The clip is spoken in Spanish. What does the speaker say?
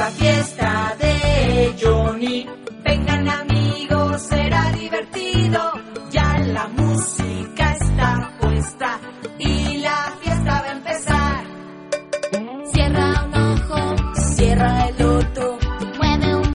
la fiesta de Johnny. Vengan amigos, será divertido.